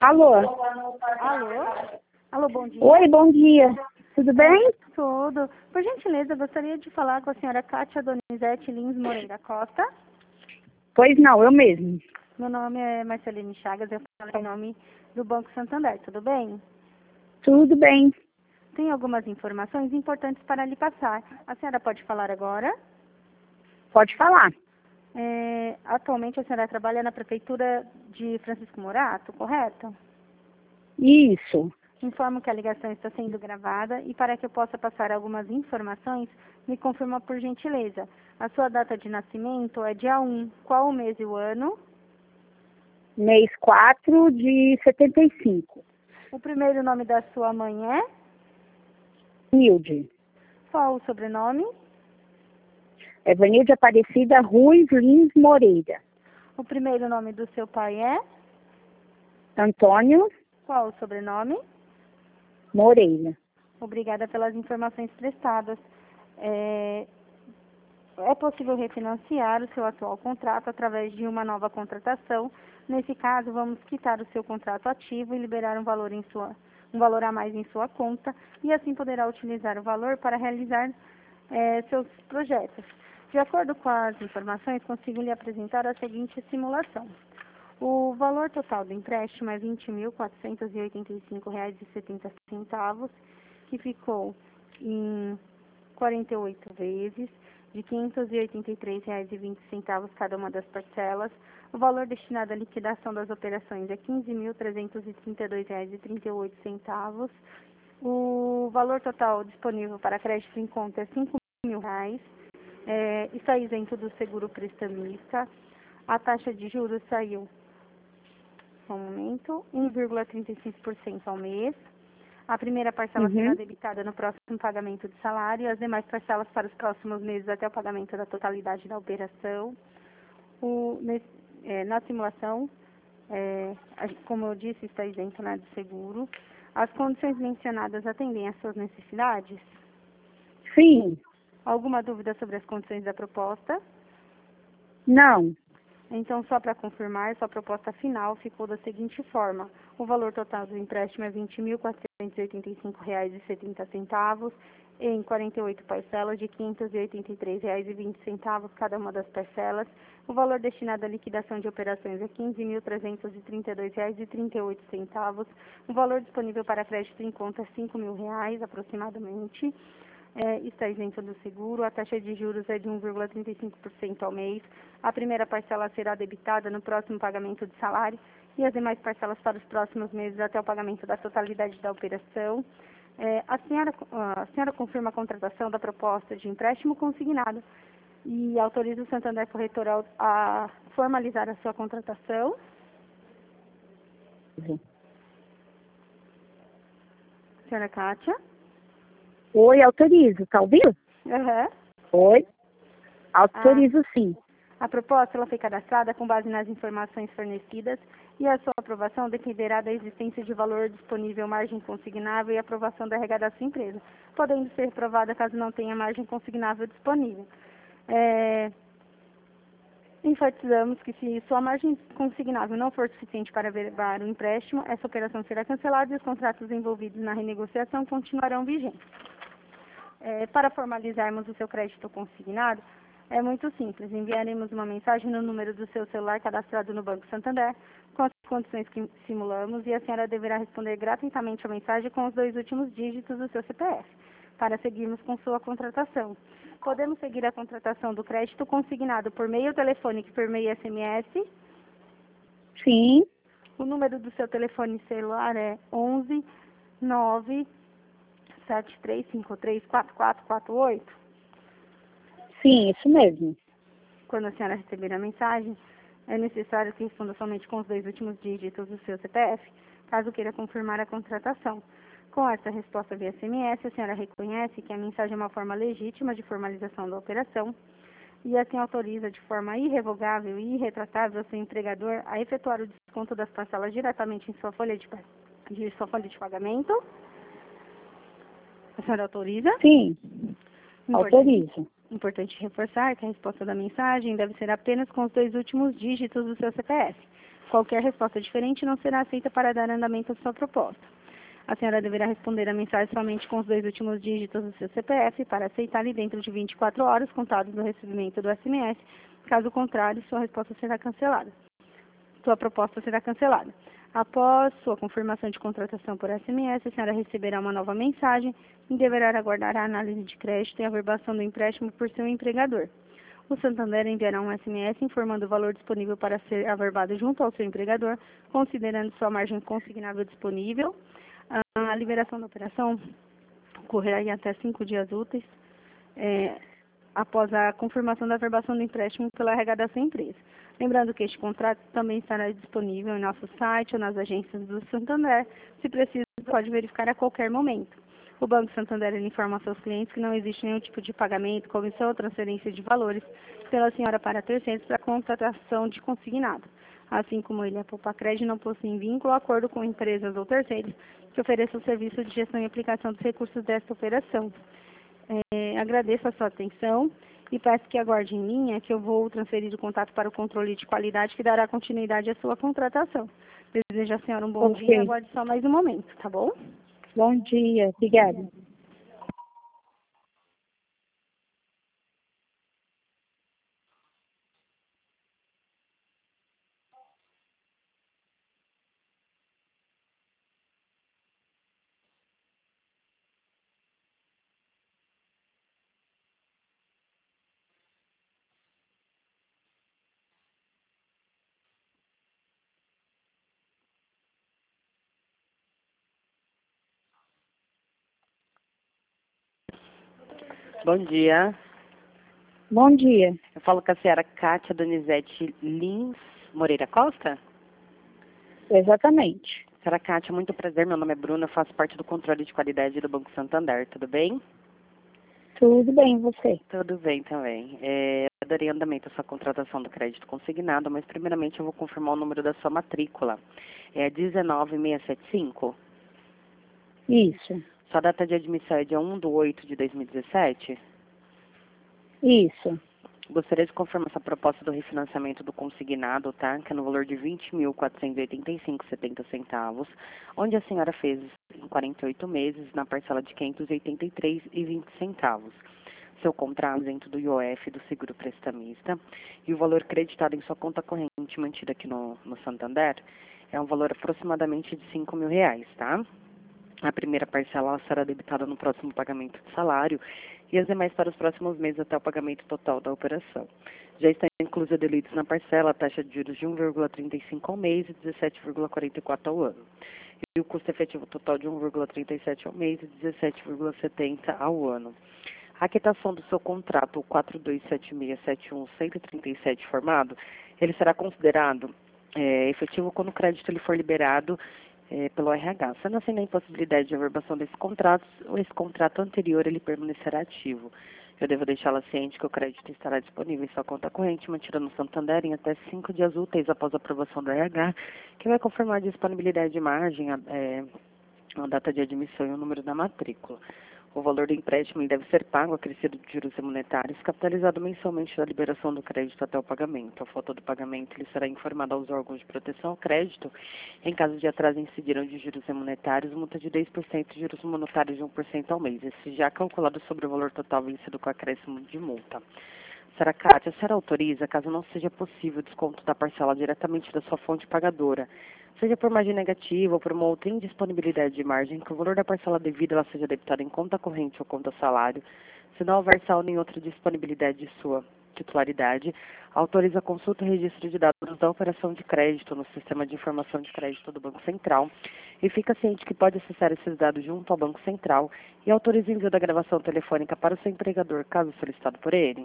Alô? Alô? Alô, bom dia. Oi, bom dia. Tudo bem? Tudo. Por gentileza, gostaria de falar com a senhora Kátia Donizete Lins Moreira Costa. Pois não, eu mesmo. Meu nome é Marceline Chagas, eu falo em nome do Banco Santander, tudo bem? Tudo bem. Tem algumas informações importantes para lhe passar. A senhora pode falar agora? Pode falar. Atualmente a senhora trabalha na Prefeitura de Francisco Morato, correto? Isso. Informo que a ligação está sendo gravada e para que eu possa passar algumas informações, me confirma por gentileza. A sua data de nascimento é dia 1. Qual o mês e o ano? Mês 4 de 75. O primeiro nome da sua mãe é? Nilde. Qual o sobrenome? Evanilde Aparecida Ruiz Lins Moreira. O primeiro nome do seu pai é? Antônio Qual o sobrenome? Moreira. Obrigada pelas informações prestadas. É possível refinanciar o seu atual contrato através de uma nova contratação. Nesse caso, vamos quitar o seu contrato ativo e liberar um valor a mais em sua conta e assim poderá utilizar o valor para realizar seus projetos. De acordo com as informações, consigo lhe apresentar a seguinte simulação. O valor total do empréstimo é R$ 20.485,70, que ficou em 48 vezes, de R$ 583,20 cada uma das parcelas. O valor destinado à liquidação das operações é R$ 15.332,38. O valor total disponível para crédito em conta é R$ 5.000. Está isento do seguro prestamista. A taxa de juros saiu, um momento, 1,35% ao mês. A primeira parcela será debitada no próximo pagamento de salário e as demais parcelas para os próximos meses até o pagamento da totalidade da operação. Na simulação, como eu disse, está isento, né, do seguro. As condições mencionadas atendem às suas necessidades? Sim. Alguma dúvida sobre as condições da proposta? Não. Então, só para confirmar, sua proposta final ficou da seguinte forma. O valor total do empréstimo é R$ 20.485,70 em 48 parcelas de R$ 583,20 cada uma das parcelas. O valor destinado à liquidação de operações é R$ 15.332,38. O valor disponível para crédito em conta é R$ 5.000 aproximadamente. Está isento do seguro, a taxa de juros é de 1,35% ao mês. A primeira parcela será debitada no próximo pagamento de salário e as demais parcelas para os próximos meses até o pagamento da totalidade da operação. A senhora confirma a contratação da proposta de empréstimo consignado e autoriza o Santander Corretor a formalizar a sua contratação? Senhora Kátia? Oi, autorizo. Tá ouvindo? Uhum. Oi. Autorizo sim. A proposta ela foi cadastrada com base nas informações fornecidas e a sua aprovação dependerá da existência de valor disponível, margem consignável e aprovação da RH da sua empresa, podendo ser aprovada caso não tenha margem consignável disponível. Enfatizamos que se sua margem consignável não for suficiente para averbar o empréstimo, essa operação será cancelada e os contratos envolvidos na renegociação continuarão vigentes. Para formalizarmos o seu crédito consignado, é muito simples. Enviaremos uma mensagem no número do seu celular cadastrado no Banco Santander, com as condições que simulamos, e a senhora deverá responder gratuitamente a mensagem com os 2 últimos dígitos do seu CPF, para seguirmos com sua contratação. Podemos seguir a contratação do crédito consignado por meio telefônico e por meio SMS? Sim. O número do seu telefone celular é 11 9 73534448? Sim, isso mesmo. Quando a senhora receber a mensagem, é necessário que responda somente com os 2 últimos dígitos do seu CPF, caso queira confirmar a contratação. Com essa resposta via SMS, a senhora reconhece que a mensagem é uma forma legítima de formalização da operação e assim autoriza de forma irrevogável e irretratável o seu empregador a efetuar o desconto das parcelas diretamente em sua folha de pagamento. A senhora autoriza? Sim. Autorizo. Importante reforçar que a resposta da mensagem deve ser apenas com os 2 últimos dígitos do seu CPF. Qualquer resposta diferente não será aceita para dar andamento à sua proposta. A senhora deverá responder a mensagem somente com os 2 últimos dígitos do seu CPF para aceitar-lhe dentro de 24 horas contados do recebimento do SMS. Caso contrário, sua resposta será cancelada. Sua proposta será cancelada. Após sua confirmação de contratação por SMS, a senhora receberá uma nova mensagem e deverá aguardar a análise de crédito e a averbação do empréstimo por seu empregador. O Santander enviará um SMS informando o valor disponível para ser averbado junto ao seu empregador, considerando sua margem consignável disponível. A liberação da operação ocorrerá em até 5 dias úteis, após a confirmação da averbação do empréstimo pela RH da sua empresa. Lembrando que este contrato também estará disponível em nosso site ou nas agências do Santander. Se preciso, pode verificar a qualquer momento. O Banco Santander informa aos seus clientes que não existe nenhum tipo de pagamento, comissão ou transferência de valores pela senhora para terceiros para contratação de consignado. Assim como ele, a Poupacred não possui vínculo ou acordo com empresas ou terceiros que ofereçam o serviço de gestão e aplicação dos recursos desta operação. Agradeço a sua atenção e peço que aguarde em linha que eu vou transferir o contato para o controle de qualidade que dará continuidade à sua contratação. Desejo à senhora um bom dia e aguarde só mais um momento, tá bom? Bom dia, obrigada. Bom dia. Bom dia. Eu falo com a senhora Kátia Donizete Lins Moreira Costa? Exatamente. Senhora Kátia, muito prazer. Meu nome é Bruna, eu faço parte do controle de qualidade do Banco Santander. Tudo bem? Tudo bem, e você? Tudo bem também. Eu darei andamento à sua contratação do crédito consignado, mas primeiramente eu vou confirmar o número da sua matrícula. É 19675? Isso. Sua data de admissão é dia 1/8/2017? Isso. Gostaria de confirmar essa proposta do refinanciamento do consignado, tá? Que é no valor de R$ 20.485,70, onde a senhora fez em 48 meses na parcela de R$ 583,20. Seu contrato dentro do IOF do seguro prestamista e o valor creditado em sua conta corrente mantida aqui no Santander é um valor aproximadamente de R$ 5.000, tá? A primeira parcela será debitada no próximo pagamento de salário e as demais para os próximos meses até o pagamento total da operação. Já está inclusa delitos na parcela a taxa de juros de 1,35 ao mês e 17,44 ao ano. E o custo efetivo total de 1,37 ao mês e 17,70 ao ano. A quitação do seu contrato 427671-137 formado, ele será considerado efetivo quando o crédito ele for liberado pelo RH. Sendo assim, na impossibilidade de averbação desse contrato, esse contrato anterior ele permanecerá ativo. Eu devo deixá-la ciente que o crédito estará disponível em sua conta corrente, mantida no Santander em até 5 dias úteis após a aprovação do RH, que vai confirmar a disponibilidade de margem, a data de admissão e o número da matrícula. O valor do empréstimo deve ser pago, acrescido de juros monetários, capitalizado mensalmente da liberação do crédito até o pagamento. A falta do pagamento ele será informado aos órgãos de proteção ao crédito. Em caso de atraso incidirão de juros monetários, multa de 10% e juros monetários de 1% ao mês. Esse já calculado sobre o valor total vencido com acréscimo de multa. Senhora Kátia, a senhora autoriza, caso não seja possível o desconto da parcela diretamente da sua fonte pagadora, seja por margem negativa ou por uma outra indisponibilidade de margem, que o valor da parcela devida ela seja debitada em conta corrente ou conta salário, se não houver saldo em outra disponibilidade de sua titularidade, autoriza a consulta e registro de dados da operação de crédito no Sistema de Informação de Crédito do Banco Central e fica ciente que pode acessar esses dados junto ao Banco Central e autoriza o envio da gravação telefônica para o seu empregador, caso solicitado por ele.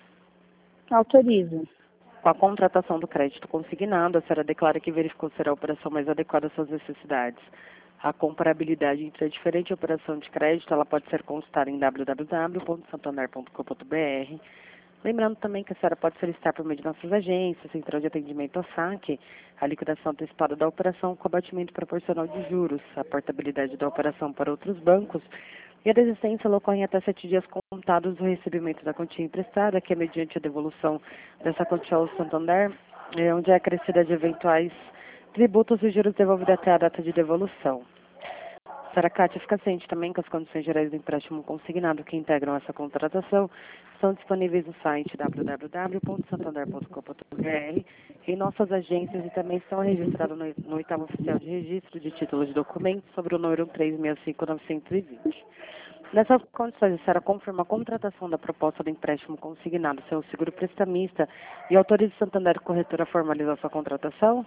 Autorizo. Com a contratação do crédito consignado, a senhora declara que verificou ser a operação mais adequada às suas necessidades. A comparabilidade entre a diferente operação de crédito ela pode ser consultada em www.santander.com.br. Lembrando também que a senhora pode solicitar por meio de nossas agências, central de atendimento ao saque, a liquidação antecipada da operação com abatimento proporcional de juros, a portabilidade da operação para outros bancos e a desistência ela ocorre em até 7 dias contados do recebimento da quantia emprestada, que é mediante a devolução dessa quantia ao Santander, onde é acrescida de eventuais tributos e juros devolvidos até a data de devolução. Senhora Kátia, fica ciente também que as condições gerais do empréstimo consignado que integram essa contratação são disponíveis no site www.santander.com.br, em nossas agências e também estão registradas no oitavo oficial de registro de títulos de documentos sobre o número 365920. Nessas condições, a senhora confirma a contratação da proposta do empréstimo consignado seu seguro prestamista e autoriza o Santander Corretora a formalizar sua contratação?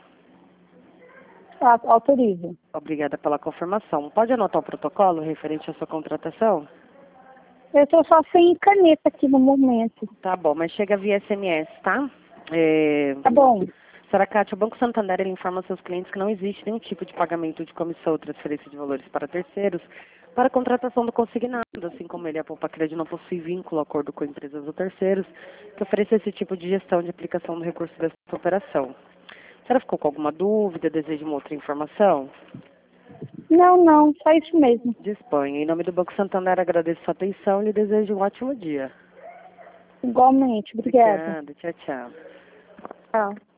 Autorizo. Obrigada pela confirmação. Pode anotar o protocolo referente à sua contratação? Eu estou só sem caneta aqui no momento. Tá bom, mas chega via SMS, tá? Tá bom. Senhora Kátia, o Banco Santander ele informa aos seus clientes que não existe nenhum tipo de pagamento de comissão ou transferência de valores para terceiros para a contratação do consignado, assim como ele, a Poupa Crédito, não possui vínculo, acordo com empresas ou terceiros que ofereçam esse tipo de gestão de aplicação do recurso dessa operação. A senhora ficou com alguma dúvida, deseja uma outra informação? Não, só isso mesmo. Disponha. Em nome do Banco Santander, agradeço sua atenção e lhe desejo um ótimo dia. Igualmente, obrigada. Obrigada. Tchau, tchau. Tchau.